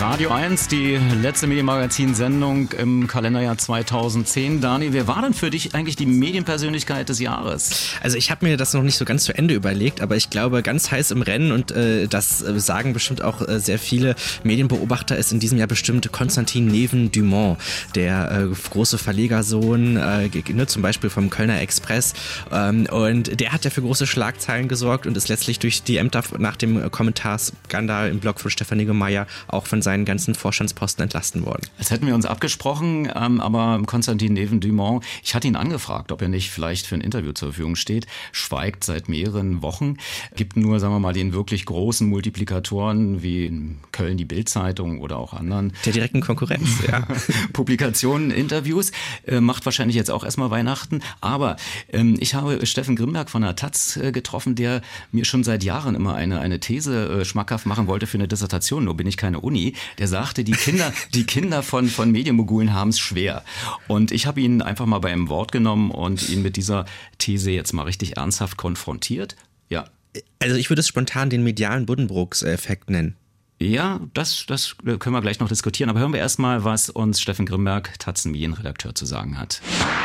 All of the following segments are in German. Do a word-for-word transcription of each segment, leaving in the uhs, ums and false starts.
Radio eins, die letzte Medienmagazin-Sendung im Kalenderjahr zweitausendzehn. Dani, wer war denn für dich eigentlich die Medienpersönlichkeit des Jahres? Also ich habe mir das noch nicht so ganz zu Ende überlegt, aber ich glaube, ganz heiß im Rennen und äh, das äh, sagen bestimmt auch äh, sehr viele Medienbeobachter, ist in diesem Jahr bestimmt Konstantin Neven-Dumont, der äh, große Verlegersohn, äh, ne, zum Beispiel vom Kölner Express. Ähm, und der hat ja für große Schlagzeilen gesorgt und ist letztlich durch die Ämter nach dem Kommentarskandal im Blog von Stefan Niggemeier auch von seinen ganzen Vorstandsposten entlasten worden. Das hätten wir uns abgesprochen, ähm, aber Konstantin Neven-Dumont, ich hatte ihn angefragt, ob er nicht vielleicht für ein Interview zur Verfügung steht, schweigt seit mehreren Wochen, gibt nur, sagen wir mal, den wirklich großen Multiplikatoren wie in Köln die Bild-Zeitung oder auch anderen der direkten Konkurrenz, ja. Publikationen, Interviews, äh, macht wahrscheinlich jetzt auch erstmal Weihnachten, aber ähm, ich habe Steffen Grimberg von der Taz äh, getroffen, der mir schon seit Jahren immer eine, eine These äh, schmackhaft machen wollte für eine Dissertation, nur bin ich keine Uni. Der sagte, die Kinder, die Kinder von, von Medienmogulen haben es schwer. Und ich habe ihn einfach mal bei einem Wort genommen und ihn mit dieser These jetzt mal richtig ernsthaft konfrontiert. Ja. Also ich würde es spontan den medialen Buddenbrooks-Effekt nennen. Ja, das, das können wir gleich noch diskutieren. Aber hören wir erstmal, was uns Steffen Grimberg, Taz-Medienredakteur, zu sagen hat.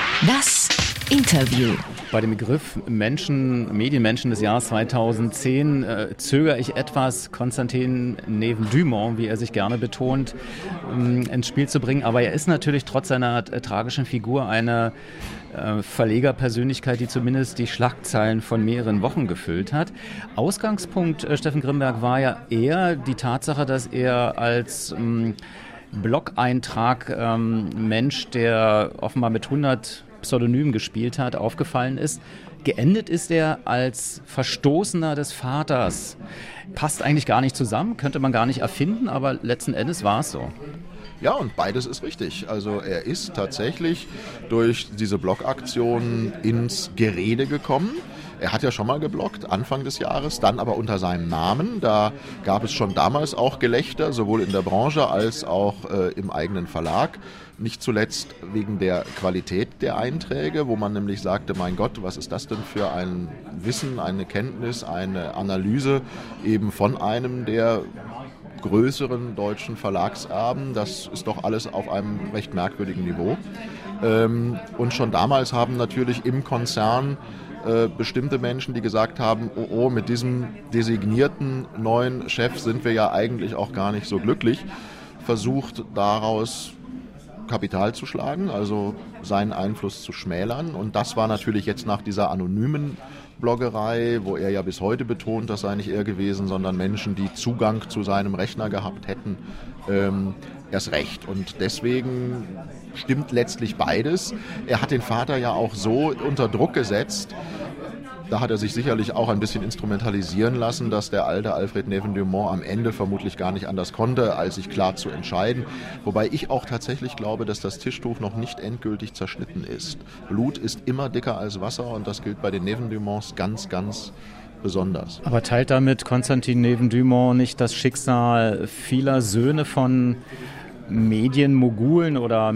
Das Interview. Bei dem Begriff Menschen, Medienmenschen des Jahres zweitausendzehn äh, zögere ich etwas, Konstantin Neven-Dumont, wie er sich gerne betont, ähm, ins Spiel zu bringen. Aber er ist natürlich trotz seiner äh, tragischen Figur eine äh, Verlegerpersönlichkeit, die zumindest die Schlagzeilen von mehreren Wochen gefüllt hat. Ausgangspunkt äh, Steffen Grimberg war ja eher die Tatsache, dass er als ähm, Blog-Eintrag ähm, Mensch, der offenbar mit hundert Pseudonym gespielt hat, aufgefallen ist. Geendet ist er als Verstoßener des Vaters. Passt eigentlich gar nicht zusammen, könnte man gar nicht erfinden, aber letzten Endes war es so. Ja, und beides ist richtig. Also er ist tatsächlich durch diese Blogaktion ins Gerede gekommen. Er hat ja schon mal gebloggt, Anfang des Jahres, dann aber unter seinem Namen. Da gab es schon damals auch Gelächter, sowohl in der Branche als auch äh, im eigenen Verlag. Nicht zuletzt wegen der Qualität der Einträge, wo man nämlich sagte, mein Gott, was ist das denn für ein Wissen, eine Kenntnis, eine Analyse eben von einem der größeren deutschen Verlagserben. Das ist doch alles auf einem recht merkwürdigen Niveau. Ähm, und schon damals haben natürlich im Konzern äh, bestimmte Menschen, die gesagt haben, oh, oh, mit diesem designierten neuen Chef sind wir ja eigentlich auch gar nicht so glücklich, versucht daraus Kapital zu schlagen, also seinen Einfluss zu schmälern. Und das war natürlich jetzt nach dieser anonymen Bloggerei, wo er ja bis heute betont, das sei nicht er gewesen, sondern Menschen, die Zugang zu seinem Rechner gehabt hätten, ähm, erst recht. Und deswegen stimmt letztlich beides. Er hat den Vater ja auch so unter Druck gesetzt, da hat er sich sicherlich auch ein bisschen instrumentalisieren lassen, dass der alte Alfred Neven-Dumont am Ende vermutlich gar nicht anders konnte, als sich klar zu entscheiden. Wobei ich auch tatsächlich glaube, dass das Tischtuch noch nicht endgültig zerschnitten ist. Blut ist immer dicker als Wasser und das gilt bei den Neven-Dumonts ganz, ganz besonders. Aber teilt damit Konstantin Neven-Dumont nicht das Schicksal vieler Söhne von Medienmogulen oder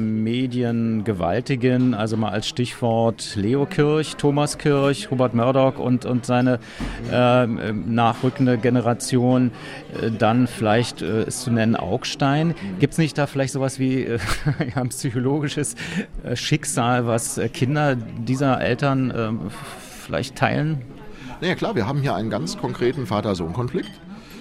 Mediengewaltigen, also mal als Stichwort Leo Kirch, Thomas Kirch, Rupert Murdoch und, und seine äh, nachrückende Generation, äh, dann vielleicht äh, ist zu nennen Augstein. Gibt es nicht da vielleicht sowas wie äh, ja, ein psychologisches äh, Schicksal, was äh, Kinder dieser Eltern äh, vielleicht teilen? Naja klar, wir haben hier einen ganz konkreten Vater-Sohn-Konflikt.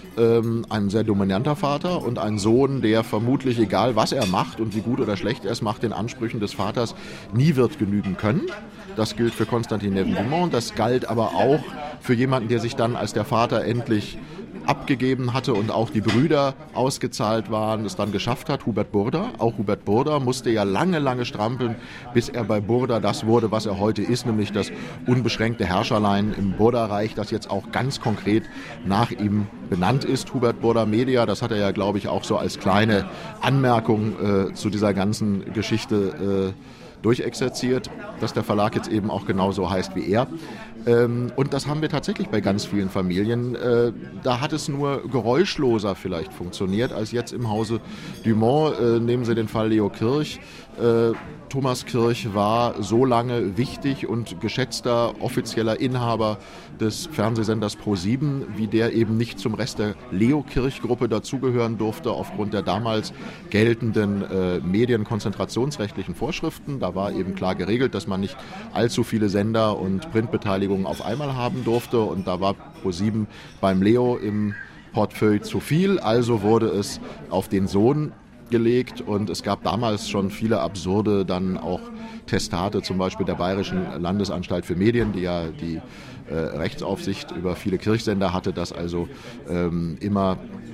Ein sehr dominanter Vater und ein Sohn, der vermutlich, egal was er macht und wie gut oder schlecht er es macht, den Ansprüchen des Vaters nie wird genügen können. Das gilt für Konstantin Neven-Dumont, das galt aber auch für jemanden, der sich dann, als der Vater endlich abgegeben hatte und auch die Brüder ausgezahlt waren, es dann geschafft hat, Hubert Burda. Auch Hubert Burda musste ja lange, lange strampeln, bis er bei Burda das wurde, was er heute ist, nämlich das unbeschränkte Herrscherlein im Burda-Reich, das jetzt auch ganz konkret nach ihm benannt ist, Hubert Burda Media. Das hat er ja, glaube ich, auch so als kleine Anmerkung äh, zu dieser ganzen Geschichte äh, durchexerziert, dass der Verlag jetzt eben auch genauso heißt wie er. Ähm, und das haben wir tatsächlich bei ganz vielen Familien. Äh, da hat es nur geräuschloser vielleicht funktioniert als jetzt im Hause Dumont. Äh, nehmen Sie den Fall Leo Kirch. Äh, Thomas Kirch war so lange wichtig und geschätzter offizieller Inhaber des Fernsehsenders ProSieben, wie der eben nicht zum Rest der Leo Kirch-Gruppe dazugehören durfte, aufgrund der damals geltenden äh, medienkonzentrationsrechtlichen Vorschriften. Da war eben klar geregelt, dass man nicht allzu viele Sender und Printbeteiligungen auf einmal haben durfte, und da war ProSieben beim Leo im Portefeuille zu viel, also wurde es auf den Sohn gelegt, und es gab damals schon viele absurde dann auch Testate, zum Beispiel der Bayerischen Landesanstalt für Medien, die ja die äh, Rechtsaufsicht über viele Kirchsender hatte, dass also ähm, immer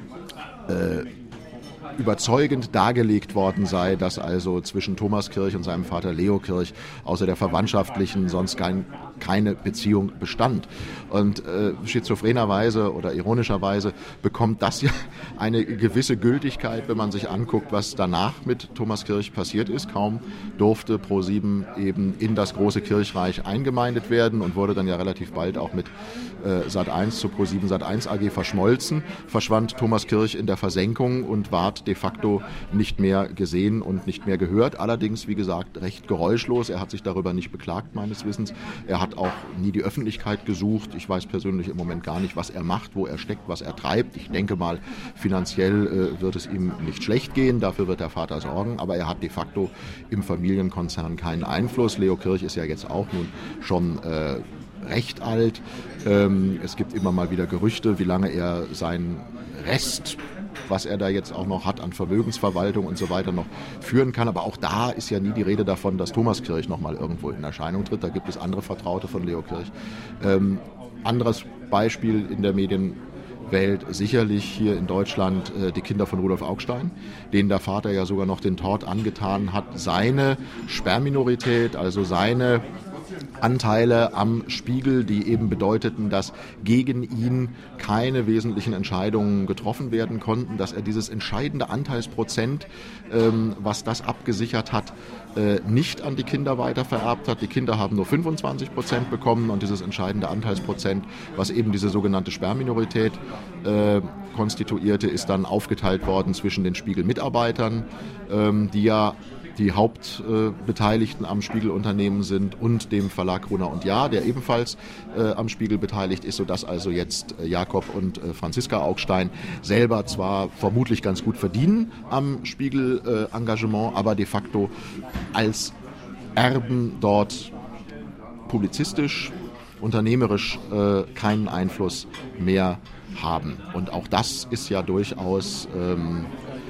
äh, überzeugend dargelegt worden sei, dass also zwischen Thomas Kirch und seinem Vater Leo Kirch außer der verwandtschaftlichen sonst kein, keine Beziehung bestand. Und äh, schizophrenerweise oder ironischerweise bekommt das ja eine gewisse Gültigkeit, wenn man sich anguckt, was danach mit Thomas Kirch passiert ist. Kaum durfte ProSieben eben in das große Kirchreich eingemeindet werden und wurde dann ja relativ bald auch mit äh, Sat eins zu ProSieben Sat eins A G verschmolzen, verschwand Thomas Kirch in der Versenkung und ward de facto nicht mehr gesehen und nicht mehr gehört. Allerdings, wie gesagt, recht geräuschlos. Er hat sich darüber nicht beklagt, meines Wissens. Er hat auch nie die Öffentlichkeit gesucht. Ich weiß persönlich im Moment gar nicht, was er macht, wo er steckt, was er treibt. Ich denke mal, finanziell äh, wird es ihm nicht schlecht gehen. Dafür wird der Vater sorgen. Aber er hat de facto im Familienkonzern keinen Einfluss. Leo Kirch ist ja jetzt auch nun schon äh, recht alt. Ähm, es gibt immer mal wieder Gerüchte, wie lange er seinen Rest, was er da jetzt auch noch hat an Vermögensverwaltung und so weiter, noch führen kann. Aber auch da ist ja nie die Rede davon, dass Thomas Kirch noch mal irgendwo in Erscheinung tritt. Da gibt es andere Vertraute von Leo Kirch. Ähm, anderes Beispiel in der Medienwelt, sicherlich hier in Deutschland, äh, die Kinder von Rudolf Augstein, denen der Vater ja sogar noch den Tort angetan hat, seine Sperrminorität, also seine Anteile am Spiegel, die eben bedeuteten, dass gegen ihn keine wesentlichen Entscheidungen getroffen werden konnten, dass er dieses entscheidende Anteilsprozent, ähm, was das abgesichert hat, äh, nicht an die Kinder weitervererbt hat. Die Kinder haben nur fünfundzwanzig Prozent bekommen, und dieses entscheidende Anteilsprozent, was eben diese sogenannte Sperrminorität äh, konstituierte, ist dann aufgeteilt worden zwischen den Spiegel-Mitarbeitern, ähm, die ja die Hauptbeteiligten äh, am Spiegelunternehmen sind, und dem Verlag Gruner und Jahr, der ebenfalls äh, am Spiegel beteiligt ist, sodass also jetzt äh, Jakob und äh, Franziska Augstein selber zwar vermutlich ganz gut verdienen am Spiegel-Engagement, äh, aber de facto als Erben dort publizistisch, unternehmerisch äh, keinen Einfluss mehr haben. Und auch das ist ja durchaus Ähm,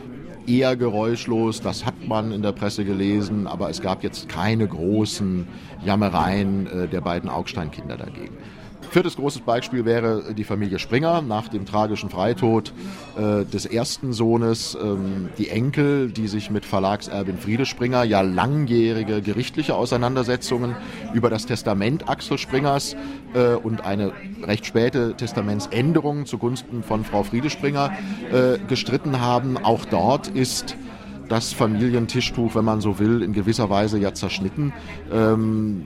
eher geräuschlos, das hat man in der Presse gelesen, aber es gab jetzt keine großen Jammereien äh, der beiden Augstein-Kinder dagegen. Viertes großes Beispiel wäre die Familie Springer nach dem tragischen Freitod äh, des ersten Sohnes. Ähm, die Enkel, die sich mit Verlagserbin Friede Springer ja langjährige gerichtliche Auseinandersetzungen über das Testament Axel Springers äh, und eine recht späte Testamentsänderung zugunsten von Frau Friede Springer äh, gestritten haben. Auch dort ist das Familientischtuch, wenn man so will, in gewisser Weise ja zerschnitten. Ähm,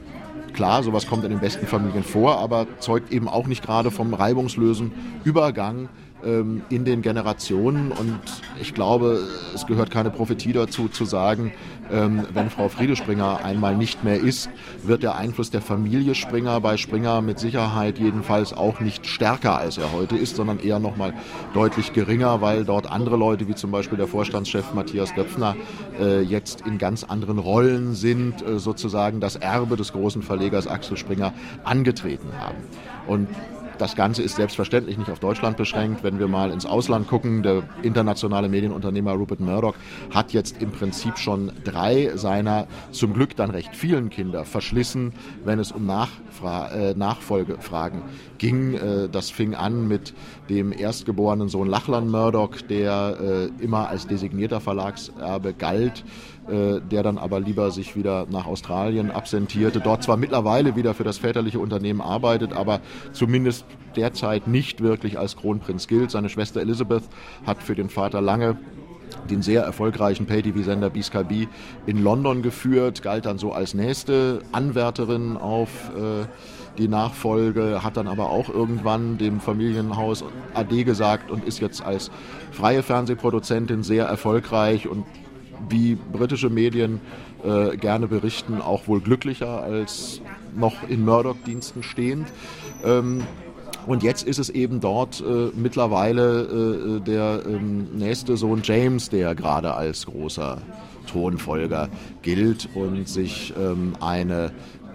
Klar, sowas kommt in den besten Familien vor, aber zeugt eben auch nicht gerade vom reibungslosen Übergang ähm, in den Generationen. Und ich glaube, es gehört keine Prophetie dazu, zu sagen, ähm, wenn Frau Friede Springer einmal nicht mehr ist, wird der Einfluss der Familie Springer bei Springer mit Sicherheit jedenfalls auch nicht stärker, als er heute ist, sondern eher noch mal deutlich geringer, weil dort andere Leute, wie zum Beispiel der Vorstandschef Matthias Döpfner, äh, jetzt in ganz anderen Rollen sind, äh, sozusagen das Erbe des großen Verlegers Axel Springer angetreten haben. Und das Ganze ist selbstverständlich nicht auf Deutschland beschränkt. Wenn wir mal ins Ausland gucken, der internationale Medienunternehmer Rupert Murdoch hat jetzt im Prinzip schon drei seiner zum Glück dann recht vielen Kinder verschlissen, wenn es um Nachfra- äh, Nachfolgefragen ging. Äh, das fing an mit dem erstgeborenen Sohn Lachlan Murdoch, der äh, immer als designierter Verlagserbe galt, äh, der dann aber lieber sich wieder nach Australien absentierte, dort zwar mittlerweile wieder für das väterliche Unternehmen arbeitet, aber zumindest derzeit nicht wirklich als Kronprinz gilt. Seine Schwester Elizabeth hat für den Vater lange den sehr erfolgreichen Pay-T V-Sender B Sky B in London geführt, galt dann so als nächste Anwärterin auf die Nachfolge, hat dann aber auch irgendwann dem Familienhaus Ade gesagt und ist jetzt als freie Fernsehproduzentin sehr erfolgreich und wie britische Medien äh, gerne berichten, auch wohl glücklicher als noch in Murdoch-Diensten stehend. Ähm, Und jetzt ist es eben dort äh, mittlerweile äh, der ähm, nächste Sohn James, der gerade als großer Thronfolger gilt und sich ähm, eine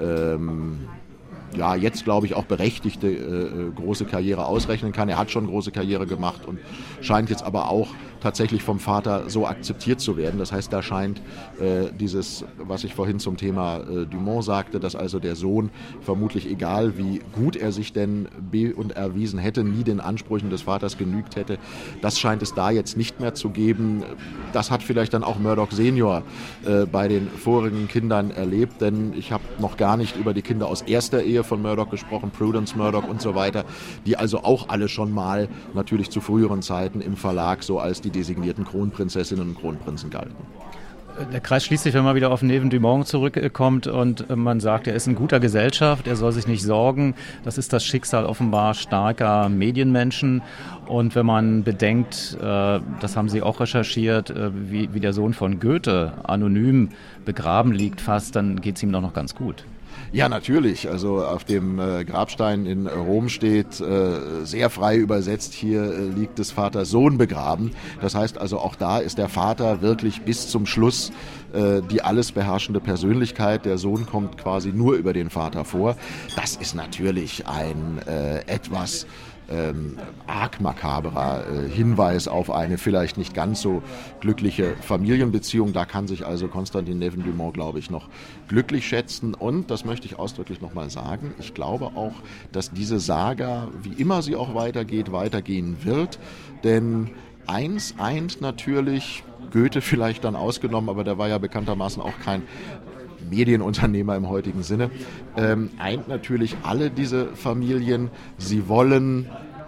ähm, ja, jetzt glaube ich auch berechtigte äh, große Karriere ausrechnen kann. Er hat schon große Karriere gemacht und scheint jetzt aber auch tatsächlich vom Vater so akzeptiert zu werden. Das heißt, da scheint äh, dieses, was ich vorhin zum Thema äh, Dumont sagte, dass also der Sohn vermutlich, egal wie gut er sich denn be- und erwiesen hätte, nie den Ansprüchen des Vaters genügt hätte, das scheint es da jetzt nicht mehr zu geben. Das hat vielleicht dann auch Murdoch Senior äh, bei den vorigen Kindern erlebt, denn ich habe noch gar nicht über die Kinder aus erster Ehe von Murdoch gesprochen, Prudence Murdoch und so weiter, die also auch alle schon mal natürlich zu früheren Zeiten im Verlag so als die designierten Kronprinzessinnen und Kronprinzen galten. Der Kreis schließt sich, wenn man wieder auf Neven Dumont zurückkommt und man sagt, er ist in guter Gesellschaft, er soll sich nicht sorgen. Das ist das Schicksal offenbar starker Medienmenschen. Und wenn man bedenkt, das haben Sie auch recherchiert, wie, wie der Sohn von Goethe anonym begraben liegt fast, dann geht es ihm doch noch ganz gut. Ja, natürlich. Also auf dem äh, Grabstein in Rom steht äh, sehr frei übersetzt, hier äh, liegt des Vaters Sohn begraben. Das heißt also, auch da ist der Vater wirklich bis zum Schluss äh, die alles beherrschende Persönlichkeit. Der Sohn kommt quasi nur über den Vater vor. Das ist natürlich ein äh, etwas Ähm, arg makaberer äh, Hinweis auf eine vielleicht nicht ganz so glückliche Familienbeziehung. Da kann sich also Constantin Neven Dumont, glaube ich, noch glücklich schätzen. Und, das möchte ich ausdrücklich nochmal sagen, ich glaube auch, dass diese Saga, wie immer sie auch weitergeht, weitergehen wird. Denn eins eint natürlich, Goethe vielleicht dann ausgenommen, aber der war ja bekanntermaßen auch kein Medienunternehmer im heutigen Sinne, ähm, eint natürlich alle diese Familien. Sie wollen,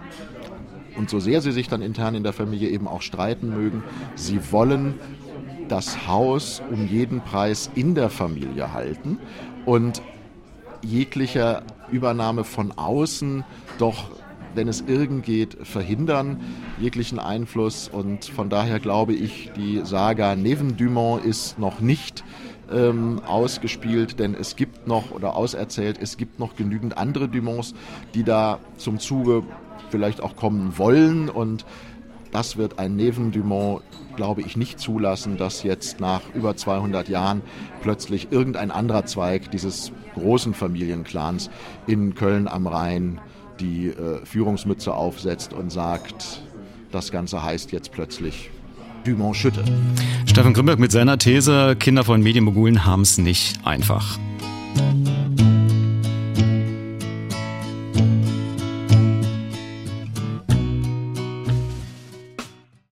und so sehr sie sich dann intern in der Familie eben auch streiten mögen, sie wollen das Haus um jeden Preis in der Familie halten und jeglicher Übernahme von außen doch, wenn es irgend geht, verhindern, jeglichen Einfluss. Und von daher glaube ich, die Saga Neven Dumont ist noch nicht Ähm, ausgespielt, denn es gibt noch, oder auserzählt, es gibt noch genügend andere Dumonts, die da zum Zuge vielleicht auch kommen wollen, und das wird ein Neven Dumont, glaube ich, nicht zulassen, dass jetzt nach über zweihundert Jahren plötzlich irgendein anderer Zweig dieses großen Familienclans in Köln am Rhein die äh, Führungsmütze aufsetzt und sagt, das Ganze heißt jetzt plötzlich Dumont Schütte. Stefan Grimberg mit seiner These, Kinder von Medienmogulen haben es nicht einfach.